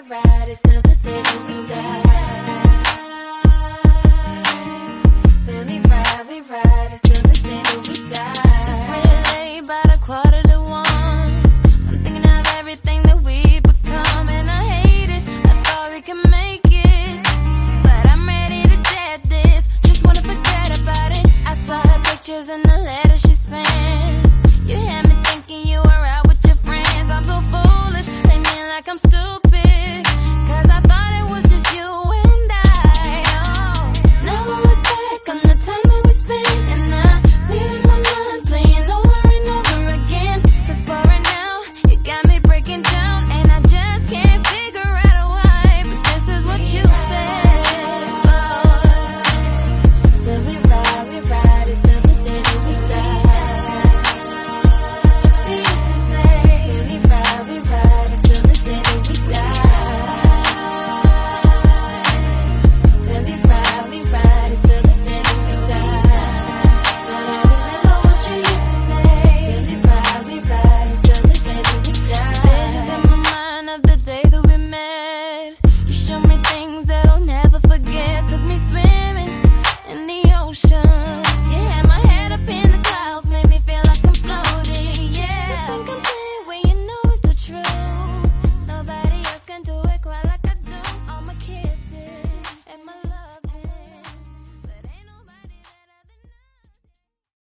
ride, it's till the day that you die. Then we ride, it's till the day that we die. It's really late, about 1:45.